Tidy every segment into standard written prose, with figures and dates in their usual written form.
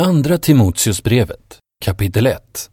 Andra Timoteusbrevet, kapitel 1.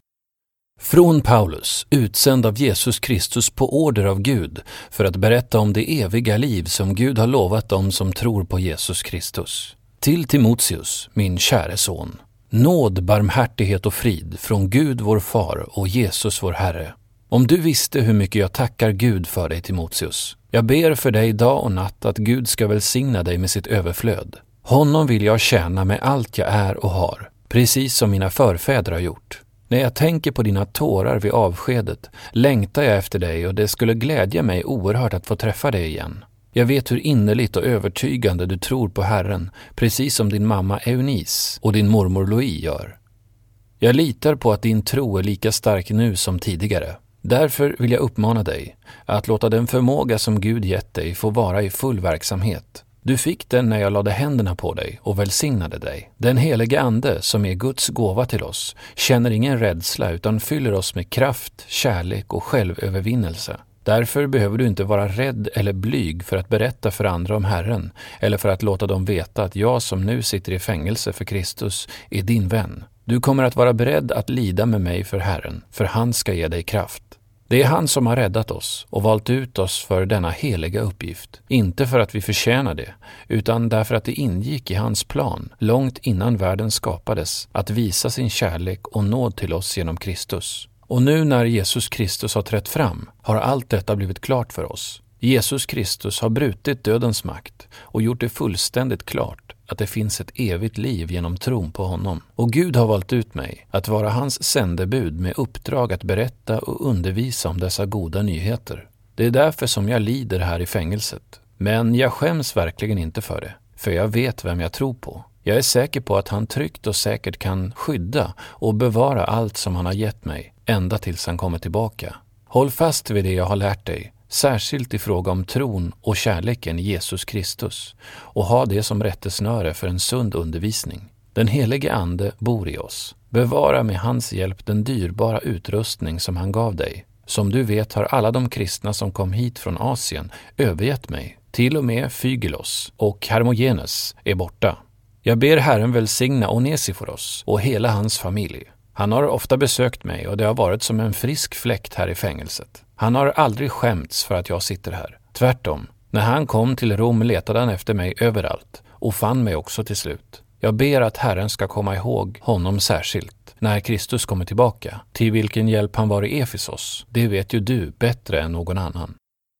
Från Paulus, utsänd av Jesus Kristus på order av Gud, för att berätta om det eviga liv som Gud har lovat dem som tror på Jesus Kristus. Till Timoteus, min käre son. Nåd, barmhärtighet och frid från Gud vår far och Jesus vår Herre. Om du visste hur mycket jag tackar Gud för dig, Timoteus. Jag ber för dig dag och natt att Gud ska välsigna dig med sitt överflöd. Honom vill jag tjäna med allt jag är och har, precis som mina förfäder har gjort. När jag tänker på dina tårar vid avskedet längtar jag efter dig, och det skulle glädja mig oerhört att få träffa dig igen. Jag vet hur innerligt och övertygande du tror på Herren, precis som din mamma Eunice och din mormor Louise gör. Jag litar på att din tro är lika stark nu som tidigare. Därför vill jag uppmana dig att låta den förmåga som Gud gett dig få vara i full verksamhet. Du fick den när jag lade händerna på dig och välsignade dig. Den helige Ande, som är Guds gåva till oss, känner ingen rädsla utan fyller oss med kraft, kärlek och självövervinnelse. Därför behöver du inte vara rädd eller blyg för att berätta för andra om Herren, eller för att låta dem veta att jag som nu sitter i fängelse för Kristus är din vän. Du kommer att vara beredd att lida med mig för Herren, för han ska ge dig kraft. Det är han som har räddat oss och valt ut oss för denna heliga uppgift. Inte för att vi förtjänar det, utan därför att det ingick i hans plan, långt innan världen skapades, att visa sin kärlek och nåd till oss genom Kristus. Och nu när Jesus Kristus har trätt fram, har allt detta blivit klart för oss. Jesus Kristus har brutit dödens makt och gjort det fullständigt klart att det finns ett evigt liv genom tron på honom. Och Gud har valt ut mig att vara hans sändebud med uppdrag att berätta och undervisa om dessa goda nyheter. Det är därför som jag lider här i fängelset. Men jag skäms verkligen inte för det, för jag vet vem jag tror på. Jag är säker på att han tryggt och säkert kan skydda och bevara allt som han har gett mig, ända tills han kommer tillbaka. Håll fast vid det jag har lärt dig, särskilt i fråga om tron och kärleken i Jesus Kristus, och ha det som rättesnöre för en sund undervisning. Den helige Ande bor i oss. Bevara med hans hjälp den dyrbara utrustning som han gav dig. Som du vet har alla de kristna som kom hit från Asien övergett mig. Till och med Fygelos och Hermogenes är borta. Jag ber Herren välsigna Onesiforos och hela hans familj. Han har ofta besökt mig och det har varit som en frisk fläkt här i fängelset. Han har aldrig skämts för att jag sitter här. Tvärtom, när han kom till Rom letade han efter mig överallt och fann mig också till slut. Jag ber att Herren ska komma ihåg honom särskilt när Kristus kommer tillbaka, till vilken hjälp han var i Efesos. Det vet ju du bättre än någon annan.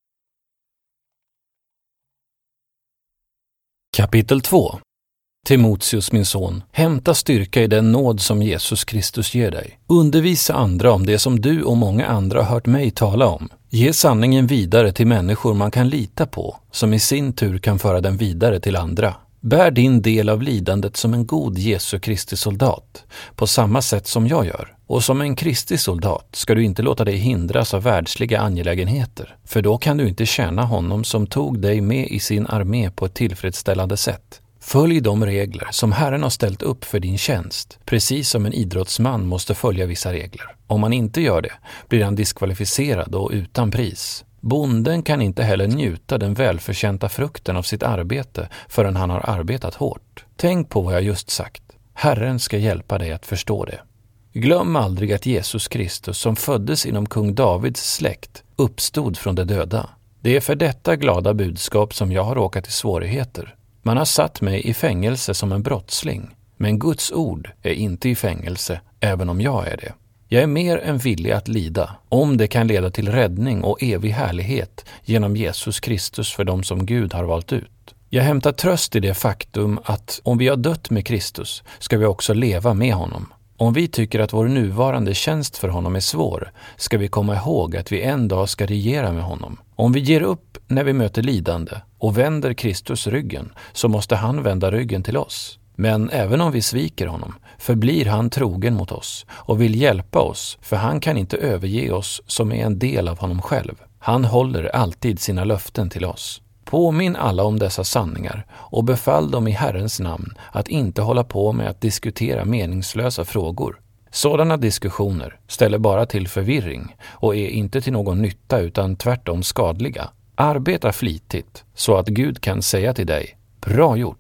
Kapitel 2. Timoteus, min son, hämta styrka i den nåd som Jesus Kristus ger dig. Undervisa andra om det som du och många andra har hört mig tala om. Ge sanningen vidare till människor man kan lita på, som i sin tur kan föra den vidare till andra. Bär din del av lidandet som en god Jesu Kristi soldat, på samma sätt som jag gör. Och som en Kristi soldat ska du inte låta dig hindras av världsliga angelägenheter, för då kan du inte tjäna honom som tog dig med i sin armé på ett tillfredsställande sätt. Följ de regler som Herren har ställt upp för din tjänst, precis som en idrottsman måste följa vissa regler. Om man inte gör det blir han diskvalificerad och utan pris. Bonden kan inte heller njuta den välförtjänta frukten av sitt arbete förrän han har arbetat hårt. Tänk på vad jag just sagt. Herren ska hjälpa dig att förstå det. Glöm aldrig att Jesus Kristus, som föddes inom kung Davids släkt, uppstod från de döda. Det är för detta glada budskap som jag har råkat i svårigheter. Man har satt mig i fängelse som en brottsling, men Guds ord är inte i fängelse, även om jag är det. Jag är mer än villig att lida, om det kan leda till räddning och evig härlighet genom Jesus Kristus för dem som Gud har valt ut. Jag hämtar tröst i det faktum att om vi har dött med Kristus ska vi också leva med honom. Om vi tycker att vår nuvarande tjänst för honom är svår, ska vi komma ihåg att vi en dag ska regera med honom. Om vi ger upp när vi möter lidande och vänder Kristus ryggen, så måste han vända ryggen till oss. Men även om vi sviker honom, förblir han trogen mot oss och vill hjälpa oss, för han kan inte överge oss som är en del av honom själv. Han håller alltid sina löften till oss. Påminn alla om dessa sanningar och befall dem i Herrens namn att inte hålla på med att diskutera meningslösa frågor. Sådana diskussioner ställer bara till förvirring och är inte till någon nytta utan tvärtom skadliga. Arbeta flitigt så att Gud kan säga till dig: bra gjort.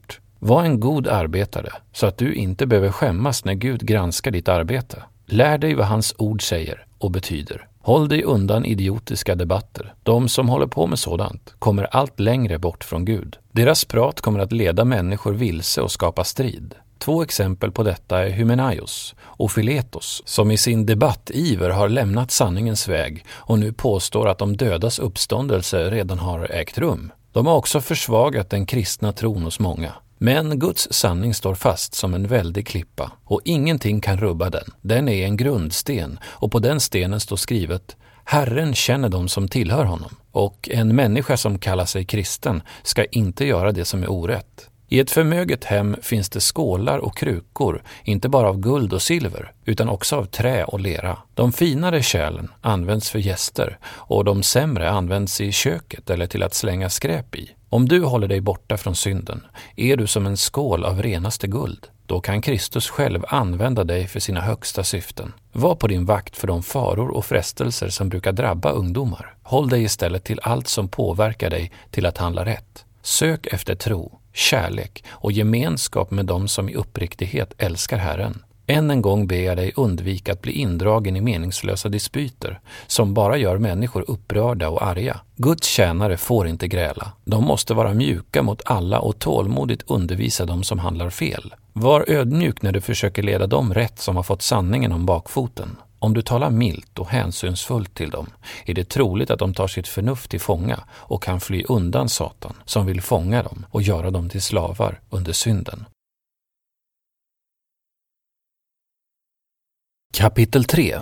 Var en god arbetare så att du inte behöver skämmas när Gud granskar ditt arbete. Lär dig vad hans ord säger och betyder. Håll dig undan idiotiska debatter. De som håller på med sådant kommer allt längre bort från Gud. Deras prat kommer att leda människor vilse och skapa strid. 2 exempel på detta är Hymenaios och Philetos, som i sin debattiver har lämnat sanningens väg och nu påstår att de dödas uppståndelse redan har ägt rum. De har också försvagat den kristna tron hos många. Men Guds sanning står fast som en väldig klippa och ingenting kan rubba den. Den är en grundsten och på den stenen står skrivet: Herren känner dem som tillhör honom, och en människa som kallar sig kristen ska inte göra det som är orätt. I ett förmöget hem finns det skålar och krukor, inte bara av guld och silver, utan också av trä och lera. De finare kärlen används för gäster och de sämre används i köket eller till att slänga skräp i. Om du håller dig borta från synden är du som en skål av renaste guld. Då kan Kristus själv använda dig för sina högsta syften. Var på din vakt för de faror och frestelser som brukar drabba ungdomar. Håll dig istället till allt som påverkar dig till att handla rätt. Sök efter tro, kärlek och gemenskap med dem som i uppriktighet älskar Herren. Än en gång ber jag dig undvika att bli indragen i meningslösa dispyter som bara gör människor upprörda och arga. Guds tjänare får inte gräla. De måste vara mjuka mot alla och tålmodigt undervisa dem som handlar fel. Var ödmjuk när du försöker leda dem rätt som har fått sanningen om bakfoten. Om du talar milt och hänsynsfullt till dem är det troligt att de tar sitt förnuft till fånga och kan fly undan Satan som vill fånga dem och göra dem till slavar under synden. Kapitel 3.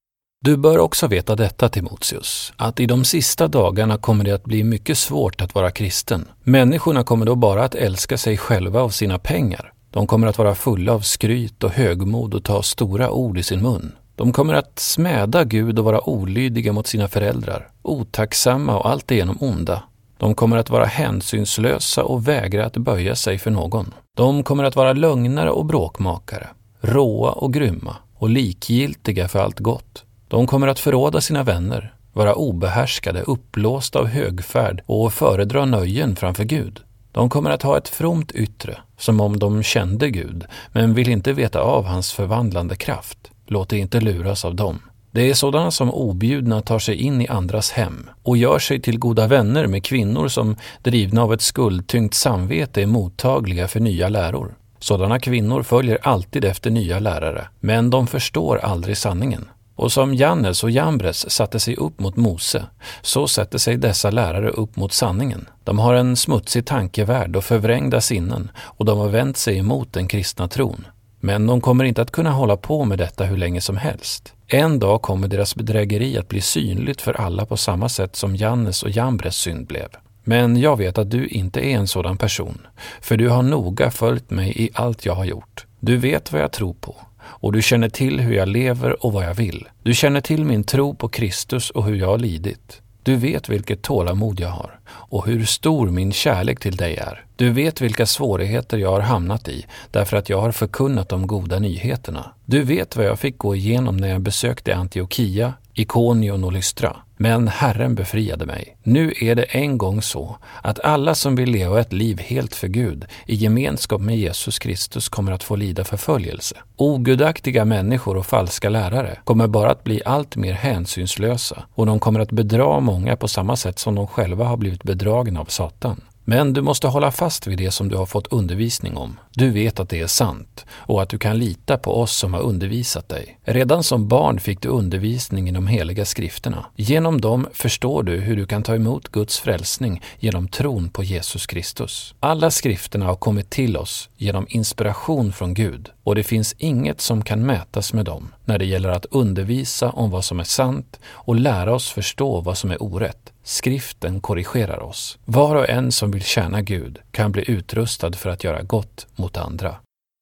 Du bör också veta detta, Timoteus, att i de sista dagarna kommer det att bli mycket svårt att vara kristen. Människorna kommer då bara att älska sig själva och sina pengar. De kommer att vara fulla av skryt och högmod och ta stora ord i sin mun. De kommer att smäda Gud och vara olydiga mot sina föräldrar, otacksamma och alltigenom onda. De kommer att vara hänsynslösa och vägra att böja sig för någon. De kommer att vara lögnare och bråkmakare, råa och grymma och likgiltiga för allt gott. De kommer att förråda sina vänner, vara obehärskade, uppblåsta av högfärd och föredra nöjen framför Gud. De kommer att ha ett fromt yttre, som om de kände Gud, men vill inte veta av hans förvandlande kraft. Låt dig inte luras av dem. Det är sådana som objudna tar sig in i andras hem och gör sig till goda vänner med kvinnor som drivna av ett skuldtyngt samvete är mottagliga för nya läror. Sådana kvinnor följer alltid efter nya lärare, men de förstår aldrig sanningen. Och som Jannes och Jambres satte sig upp mot Mose, så sätter sig dessa lärare upp mot sanningen. De har en smutsig tankevärld och förvrängda sinnen, och de har vänt sig emot den kristna tron. Men de kommer inte att kunna hålla på med detta hur länge som helst. En dag kommer deras bedrägeri att bli synligt för alla på samma sätt som Jannes och Jambres synd blev. Men jag vet att du inte är en sådan person, för du har noga följt mig i allt jag har gjort. Du vet vad jag tror på, och du känner till hur jag lever och vad jag vill. Du känner till min tro på Kristus och hur jag har lidit. Du vet vilket tålamod jag har och hur stor min kärlek till dig är. Du vet vilka svårigheter jag har hamnat i därför att jag har förkunnat de goda nyheterna. Du vet vad jag fick gå igenom när jag besökte Antiochia, Ikonion och Lystra. Men Herren befriade mig. Nu är det en gång så att alla som vill leva ett liv helt för Gud i gemenskap med Jesus Kristus kommer att få lida förföljelse. Ogudaktiga människor och falska lärare kommer bara att bli allt mer hänsynslösa och de kommer att bedra många på samma sätt som de själva har blivit bedragna av Satan. Men du måste hålla fast vid det som du har fått undervisning om. Du vet att det är sant och att du kan lita på oss som har undervisat dig. Redan som barn fick du undervisning i de heliga skrifterna. Genom dem förstår du hur du kan ta emot Guds frälsning genom tron på Jesus Kristus. Alla skrifterna har kommit till oss genom inspiration från Gud och det finns inget som kan mätas med dem när det gäller att undervisa om vad som är sant och lära oss förstå vad som är orätt. Skriften korrigerar oss. Var och en som vill tjäna Gud kan bli utrustad för att göra gott mot andra.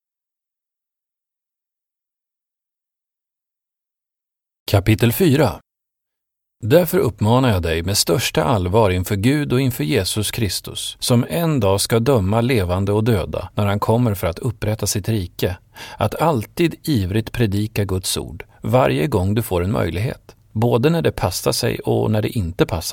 Kapitel 4. Därför uppmanar jag dig med största allvar inför Gud och inför Jesus Kristus, som en dag ska döma levande och döda när han kommer för att upprätta sitt rike, att alltid ivrigt predika Guds ord, varje gång du får en möjlighet. Både när det passar sig och när det inte passar sig.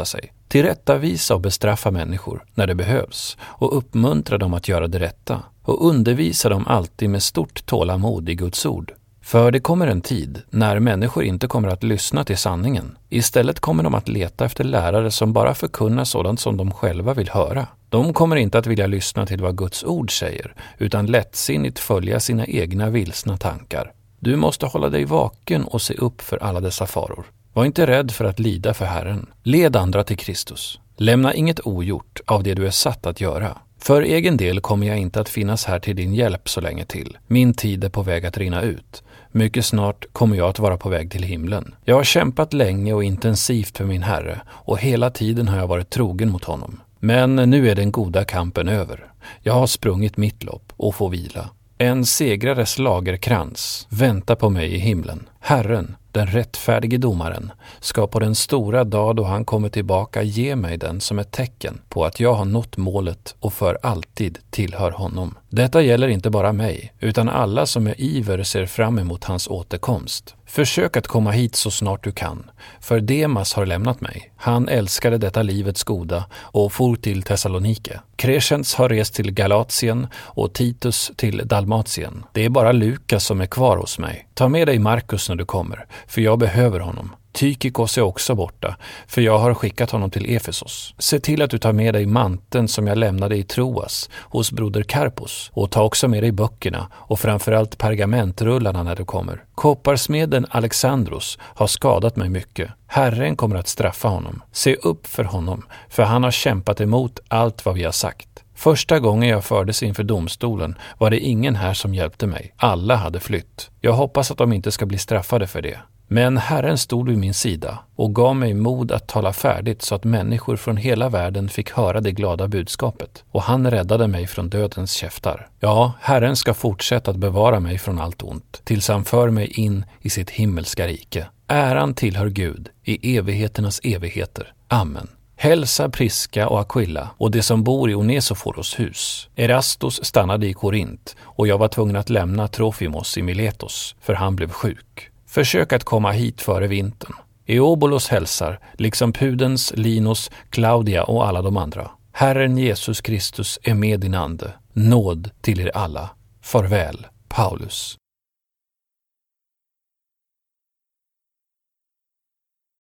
Tillrättavisa och bestraffa människor när det behövs och uppmuntra dem att göra det rätta och undervisa dem alltid med stort tålamod i Guds ord. För det kommer en tid när människor inte kommer att lyssna till sanningen. Istället kommer de att leta efter lärare som bara förkunnar sådant som de själva vill höra. De kommer inte att vilja lyssna till vad Guds ord säger, utan lättsinnigt följa sina egna vilsna tankar. Du måste hålla dig vaken och se upp för alla dessa faror. Var inte rädd för att lida för Herren. Led andra till Kristus. Lämna inget ogjort av det du är satt att göra. För egen del kommer jag inte att finnas här till din hjälp så länge till. Min tid är på väg att rinna ut. Mycket snart kommer jag att vara på väg till himlen. Jag har kämpat länge och intensivt för min Herre och hela tiden har jag varit trogen mot honom. Men nu är den goda kampen över. Jag har sprungit mitt lopp och får vila. En segrares lagerkrans väntar på mig i himlen. Herren, den rättfärdige domaren, ska på den stora dag då han kommer tillbaka ge mig den som ett tecken på att jag har nått målet och för alltid tillhör honom. Detta gäller inte bara mig, utan alla som med iver ser fram emot hans återkomst. Försök att komma hit så snart du kan, för Demas har lämnat mig. Han älskade detta livets goda och for till Thessalonike. Crescens har rest till Galatien och Titus till Dalmatien. Det är bara Lukas som är kvar hos mig. Ta med dig Markus när du kommer, för jag behöver honom. Tykikos är också borta, för jag har skickat honom till Efesos. Se till att du tar med dig manteln som jag lämnade i Troas hos broder Karpos, och ta också med dig böckerna och framförallt pergamentrullarna när du kommer. Kopparsmeden Alexandros har skadat mig mycket. Herren kommer att straffa honom. Se upp för honom, för han har kämpat emot allt vad vi har sagt. Första gången jag fördes inför domstolen var det ingen här som hjälpte mig. Alla hade flytt. Jag hoppas att de inte ska bli straffade för det. Men Herren stod vid min sida och gav mig mod att tala färdigt så att människor från hela världen fick höra det glada budskapet. Och han räddade mig från dödens käftar. Ja, Herren ska fortsätta att bevara mig från allt ont, tills han för mig in i sitt himmelska rike. Äran tillhör Gud i evigheternas evigheter. Amen. Hälsa Priska och Aquilla och det som bor i Onesoforos hus. Erastos stannade i Korint och jag var tvungen att lämna Trofimos i Miletos, för han blev sjuk. Försök att komma hit före vintern. Eobolos hälsar, liksom Pudens, Linus, Claudia och alla de andra. Herren Jesus Kristus är med din ande. Nåd till er alla. Farväl, Paulus.